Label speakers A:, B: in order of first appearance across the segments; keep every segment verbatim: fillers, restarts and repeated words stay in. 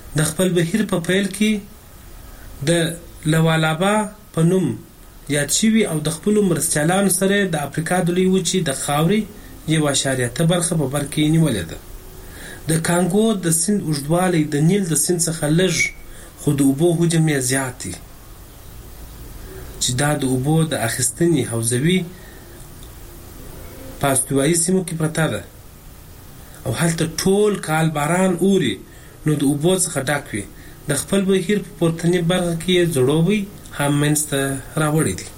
A: د خپل بهیر په پیل کې د لوالابا په نوم یاد شوي او د خپلو مرستیالانو سره د افریقا د لوی وچې د خاورې یو اشاریه اته برخه په بر کې نیولې ده. د کانګو د سیند اوږدوالی د نیل د سیند څخه لږ خو د اوبو حجم یې زیات دی چې دا د اوبو د اخیستنې حوزوي په استوایي سیمو کې پرته ده او هلته ټول کال باران اوري نو د اوبو څخه ډک وي. د خپل بهیر په پورتنۍ برخه کې یې ځړوبی هم منځته راوړی دی.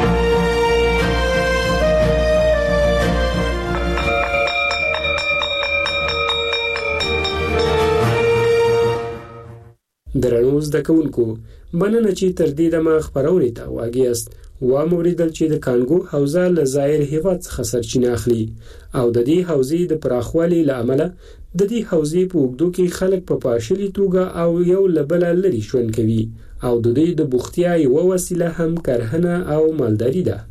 B: درنو زده کوونکو، مننه چې تر دې دمه خپرونې ته غوږ یاست. واوریدل چې د کانګو حوزه له ظاهر هیواد څخه سرچینه اخلي او د دې حوزې د پراخوالي له امله د دې حوزې په اوږدو کې خلک په پاشلي توګه او یو له بله لرې ژوند کوي او د دوی د بوختیا یوه وسیله هم کرهنه او مالداري ده.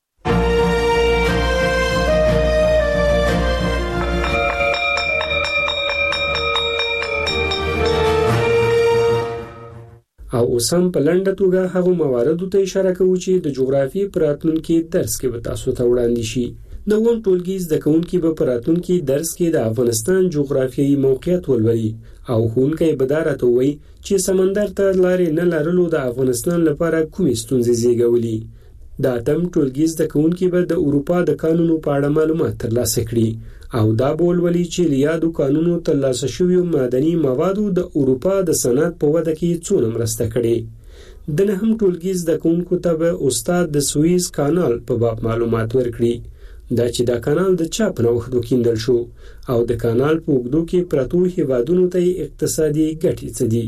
B: او اوس هم په لنډه توګه هغو مواردو ته اشاره کوو چې د جغرافیې په راتلونکي درس کې به تاسو ته وړاندې شي. د اووم ټولګي زده کوونکي به په راتلونکي درس کې د افغانستان جغرافیایي موقعیت ولولي او ښوونکی به دا راته ووایي چې سمندر ته لارې نه لرلو د افغانستان لپاره کومې ستونزې زیږولي. د اتم ټولګي زده کوونکي به د اروپا د قانونو په اړه معلومات ترلاسه کړي او دا به ولولي چې له یادو قانونو ترلاسه شویو معدني موادو د اروپا د صنعت په وده کې څونه مرسته کړې. د نهم ټولګي زده کوونکو ته به استاد د سویز کانال په باب معلومات ورکړي، دا چې دا کانال د چا په نوښت وکیندل شو او د کانال په اوږدو کې پرتو هیوادونو ته اقتصادي ګټې څه دي.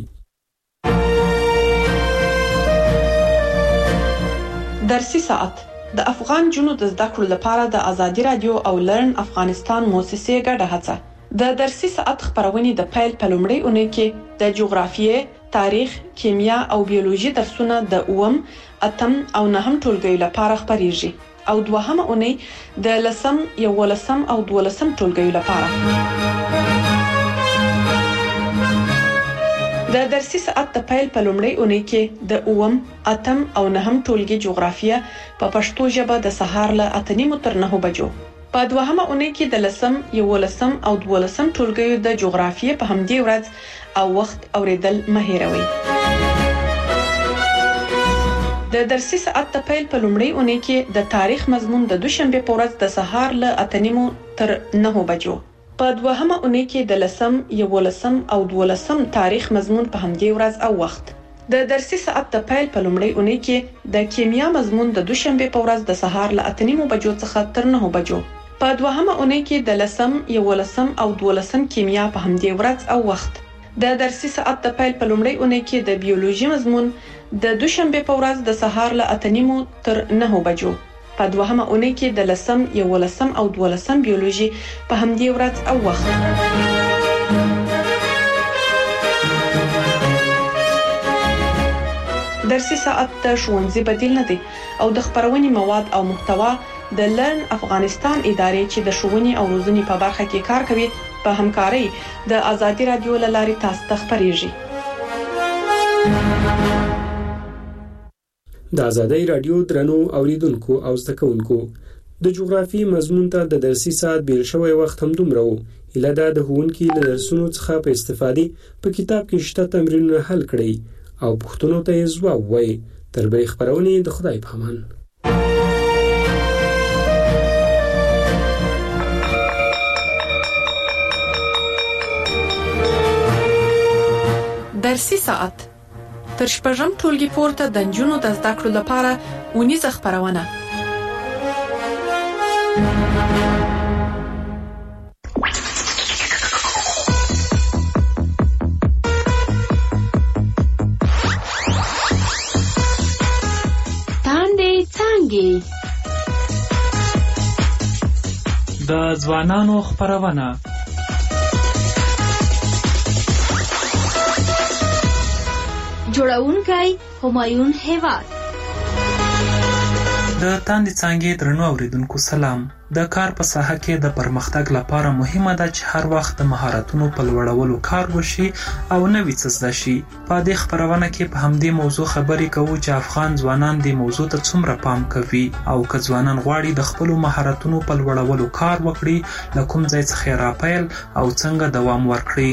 C: درسي ساعت د افغان جنو د زده کړو لپاره د ازادي رادیو او لرن افغانستان موسسې ګډه هڅه. د درسي ساعت خبرونه د پیل په لومړۍ اونۍ کې د جغرافیې، تاریخ، کیمیا او بیولوژي درسونه د اووم، اتم او نهم ټولګیو لپاره خبريږي او دوهمه اونۍ د لسم، یولسم او دولسم ټولګیو لپاره. د درسي ساعت د پیل په لومړۍ اونۍ کې د اووم، اتم او نهم ټولګي جغرافیه په پښتو ژبه د سهار له اته نیمو تر نهو بجو. په دوهمه اونۍ کې د لسم، یولسم او دولسم ټولګیو د جغرافیې په همدې ورځ او وخت اوریدل مه هیروئ. د درسي ساعت د پیل په لومړۍ اونۍ کې د تاریخ مضمون د دوشنبه په ورځ د سهار له اته نیمو تر نهو بجو. په دوهمه اونۍ کې د لسم، یولسم او دولسم تاریخ مضمون په همدې ورځ او وخت. د درسي ساعت د پیل په لومړۍ اونۍ کې د کیمیا مضمون د دوشنبه په ورځ د سهار له اته نیمو بجو څخه تر نهو بجو. په دوهمه اونۍ کې د لسم، یولسم او دولسم کیمیا په همدې ورځ او وخت. د درسي ساعت د پیل په لومړۍ اونۍ کې د بیولوژي مضمون د دوشنبه په ورځ د سهار له اته نیمو تر نهو بجو. په دوهمه اونۍ کې د لسم، یولسم او دولسم بیولوژي په همدې ورځ او وخت. درسي ساعت د ښوونځي بدیل نه دی او د خبرونې مواد او محتوا د لرن افغانستان ادارې چې د ښوونې او روزنې په برخه کې کار کوي په همکارۍ د ازادي رادیو له لارې تاسو ته خبرېږي.
B: د ازادي رادیو درنو اوریدونکو او زده کوونکو، د جغرافي مضمون ته د درسي ساعت بیل شوی وخت هم دومره و. هیله ده د ښوونکي له درسونو څخه په استفادې په کتاب کې شته تمرینونه حل کړئ او پوښتنو ته یې ځواب ووایئ. تر بلې خپرونې د خدای په امان.
C: درسي ساعت تر شپږم ټولګي پورته د نجونو د زده کړو لپاره اونیزه خبرونه.
D: تاندې څانګې
E: د ځوانانو خبرونه.
D: جوړونکی همایون هیواد.
E: د تاندې څانګې درنو اوریدونکو سلام. د کار په ساحه کې د پرمختګ لپاره مهمه ده چې هر وخت د مهارتونو په لوړولو کار وشي او نوي څه زده شي. په دې خپرونه کې په همدې موضوع خبرې کوو چې افغان ځوانان دې موضوع ته څومره پام کوي او که ځوانان غواړي د خپلو مهارتونو په لوړولو کار وکړي له کوم ځای څخه یې راپیل او څنګه دوام ورکړي.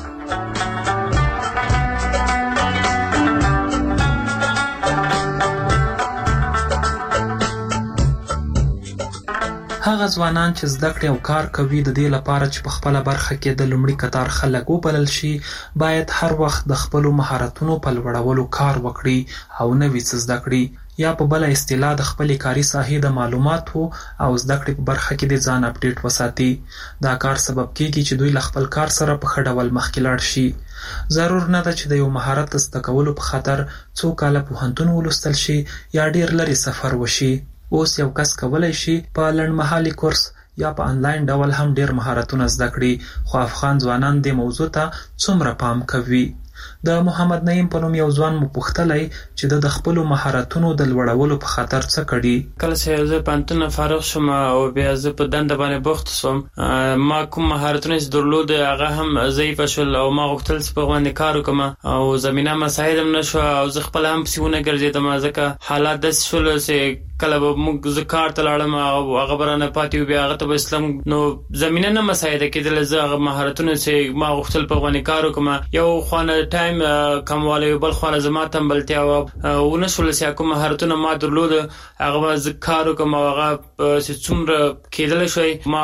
E: هغه ځوانان چې زده کړې او کار کوي د دې لپاره چې په خپله برخه کې د لومړي کتار خلک وبلل شي باید هر وخت د خپلو مهارتونو په لوړولو کار وکړي او نوي څه زده کړي، یا په بله اصطلاح د خپلې کاري ساحې د معلوماتو او زده کړې په برخه کې د ځان اپډیټ وساتي. دا کار سبب کیږي چې دوی له خپل کار سره په ښه ډول مخکې لاړ شي. ضرور نه ده چې د یو مهارت زده کولو په خاطر څو کاله پوهنتون ولوستل شي یا ډیر لرې سفر وشي. اوس یو کس کولی شي په لنډمهالي کورس یا په انلاین ډول هم ډیر مهارتونه زده کړي، خو افغان ځوانان دې موضوع ته څومره پام کوي؟ د محمد نعیم په نوم یو ځوان مو پوښتلی چې د د خپلو مهارتونو د لوړولو په خاطر څه کړي.
D: کله چې زه پوهنتون نه فارغ شوم او بیا زه په دنده باندې بوخت شوم، ما کوم مهارتونه چې درلود هغه هم ضعیفه شول او ما غوښتل چې په هغو باندې کار وکړم او زمینه مساعد هم نه شوه او زه خپله هم پسې ونه ګرځېدم ځکه حالات داسې شول چې کله به موږ زه کار ته لاړم او هغه به رانه پاتې و، بیا هغه ته به اسلم نو زمینه نه مساعده کېدله. زه هغه مهارتونه چې ما غوښتل په هغو باندې کار وکړم، یو خوانه ټایم کموالی بل خوانه زما تنبلتیا ونه شوله چې کوم مهارتونه ما درلود هغه به زه کار وکړم او هغه چې څومره کېدلی شوی ما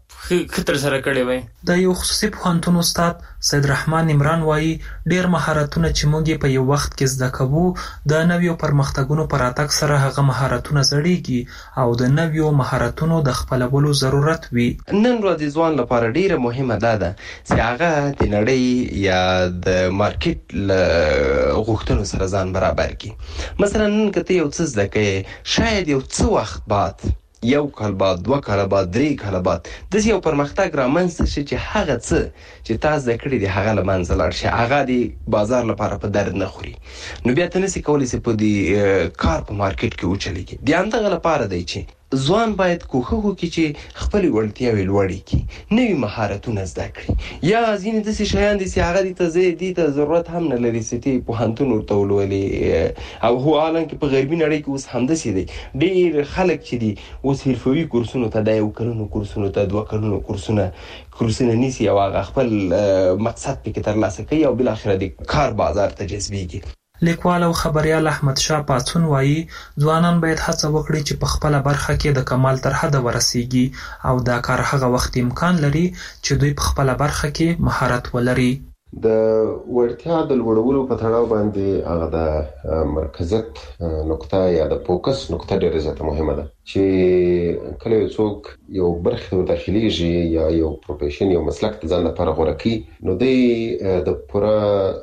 D: خطر سره کړی وای.
E: د یو خصوصي پوهنتون استاد سید رحمان عمران وایي ډیر مهارتونه چې موږ په یو وخت کې زده کوو د نویو پرمختګونو په راتګ سره هغه مهارتونه زړیږي او د نویو مهارتونو د خپلولو ضرورت وي.
F: نن ورځ ځوان لپاره ډیره مهمه ده ده چې هغه د نړۍ یا د مارکیټ له غوښتنو سره ځان برابر کړي. مثلا نن که ته یو څه زده کوې، شاید یو څه وخت بعد یو کال بعد، دوه کاله بعد، درې کاله بعد داسې یو پرمختګ رامنځته شي چې هغه څه چې تا زده کړي دي هغه له منځه لاړ شي، هغه د بازار لپاره په درد نه خوري، نو بیا ته نسې کولی چې په دې کار په مارکیټ کې وچلېږي. د همدغه لپاره دی چې ځوان باید کوښښ وکړي چې خپلې وړتیاوې لوړې کړي، نوي مهارتونه زده کړي. یا ځینې داسې شیان دي چې هغه دې ته دې ته ضرورت هم نه لري چې ته پوهنتون ورته ولولې، او هو حالانکه په غربي نړۍ کې اوس همداسې دی. ډېر خلک چې دي اوس حرفوي کورسونو ته، د یو کلونو کورسونو ته، دوه کلونو کورسونه کورسونه نیسي او هغه خپل مقصد پکې ترلاسه کوي او بالاخره د کار بازار ته جذبېږي.
E: لیکوال او خبریال احمد شاه پاڅون وایي ځوانان باید هڅه وکړي چې په خپله برخه کې د کمال تر حده ورسیږي او دا کار هغه وخت امکان لري چې دوی په خپله برخه کې مهارت ولري.
G: د وړتیا د لوړولو په تړاو باندې هغه د مرکزیت نقطه یا د فوکس نقطه ډېره زیاته مهمه ده چې کله یو څوک یو برخه ته داخليږي یا یو پروفیشن یو مسلک د ځان لپاره غوره کوي، نو دی د پوره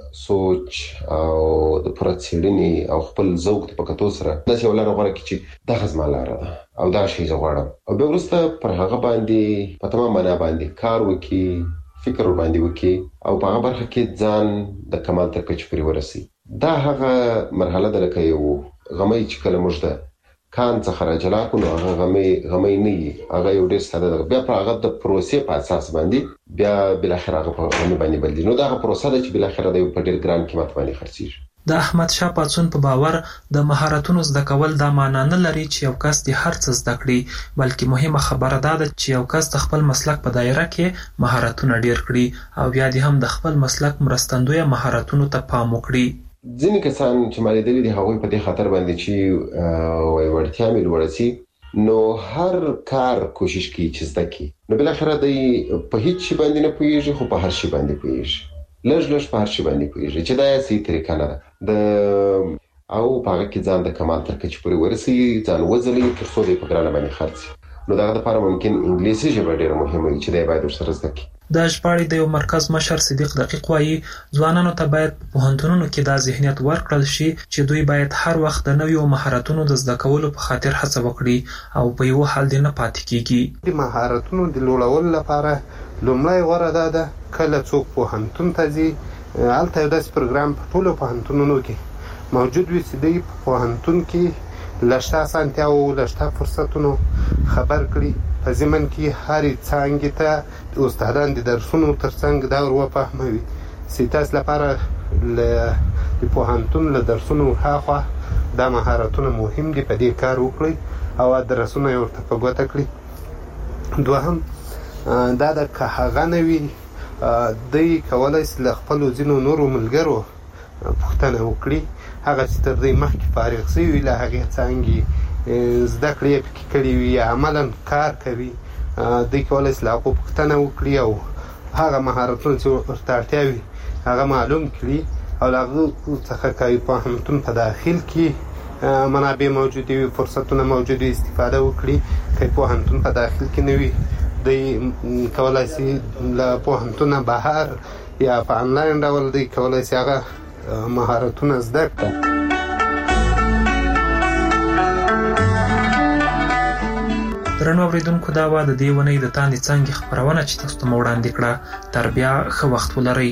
G: سوچ او د پوره څېړنې او خپل ذوق په کتو سره داسې یو لاره غوره کوي چې دغه زما لاره ده او دا شی زه غواړم، او بیا وروسته پر هغه باندې په تمام معنا باندې کار وکړي، فکر باندې وکړي او په هغه برخه کې ځان د کمال تر کچې پورې ورسي. دا هغه مرحله ده لکه یو غمی چې کله موږ د کان څخه راجلا کړو، نو هغه غمی غمی نه وي، هغه یو ډېر ساده ده. بیا په هغه د پروسې په اساس باندې بیا بالاخره هغه په غمی باندې بدلېږي. نو دا هغه پروسه ده چې بالاخره د یو په ډېر ګران قیمت باندې خرڅېږي.
E: د احمد شاه پاڅون په باور د مهارتونو زده کول دا معنا نه لري چې یو کس د هر څه زده کړي، بلکې مهمه خبره دا ده چې یو کس د خپل مسلک په دایره کې مهارتونه ډیر کړي او بیا دې هم د خپل مسلک مرستندویه مهارتونو ته پام وکړي.
G: ځینې کسان چې ما لیدلي دي هغوی په دې خاطر باندې چې وایي وړتیا مې لوړه سي، نو هر کار کوشش کوي چې زده کړي، نو بالاخره دی په هیڅ شي باندې نه پوهېږي خو په هر شي باندې پوهېږي، لږ لږ په هر شي باندې پوهېږي چې دا صحیح طریقه نه ده د او په هغه کې ځان د کمال تر کچې پورې ورسوي، ځان وځلوي تر څو دی په ګرانه باندې خرڅ. نو دغه لپاره ممکن انګلیسي ژبه ډېره مهمه وي چې دی باید ورسره زده کړي.
E: د ژباړې د یو مرکز مشر صدیق دقیق وایي ځوانانو ته باید په پوهنتونونو کې دا ذهنیت ورکړل شي چې دوی باید هر وخت د نویو مهارتونو د زده کولو په خاطر هڅه وکړي او په یو حال دې نه پاتې کیږي.
H: د مهارتونو د لوړولو لپاره لومړی غوره دا ده کله څوک پوهنتون ته ځي، هلته یو داسې پروګرام په ټولو پوهنتونونو کې موجود وي چې دوی په پوهنتون کې لشته اسانتیاو لشته فرصتونو خبر کړي. په ضمن کې هرې څانګې ته استادان د درسونو ترڅنګ دا ور وفهموي چې تاسو لپاره د پوهنتون له درسونو هاخوا دا مهارتونه مهم دي، په دې کار وکړئ او درسونه یې ورته په ګوته کړي. دوهم دا د که هغه نه وي دوی کولی شي له خپلو ځینو نورو ملګرو پوښتنه وکړي، هغه چې تر دوی مخکې فارغ شوي وي له هغې څانګې زده کړې یې پکې کړي وي یا عملا کار کوي، دوی کولی شي له هغو پوښتنه وکړي او هغه مهارتونه چې ورته اړتیا وي هغه معلوم کړي او له هغو څخه که پوهنتون په داخل کې منابع موجودې وي، فرصتونه موجود وي، استفاده وکړي. که پوهنتون په داخل کې نه وي دوی کولی شي له پوهنتونه بهر یا په انلاین ډول دوی کولی شي هغه مهارتونه زده کړه.
E: درنو اوریدونکو، دا وه د دې اونۍ د تاندې څانګې خپرونه چې تاسو ته مو وړاندې کړه. تر بیا ښه وخت ولرئ.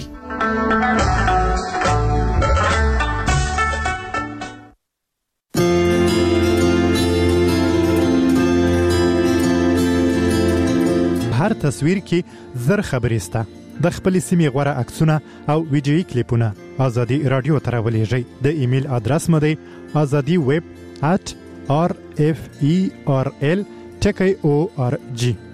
I: هر تصویر کې زر خبرې سته. د خپلې سیمې غوره عکسونه او ویډیویي کلیپونه ازادي رادیو ته راولېږئ. د ایمیل ادرس مو دی ازادي ویب ات آر اف ای آر ال ټکی او آر جی.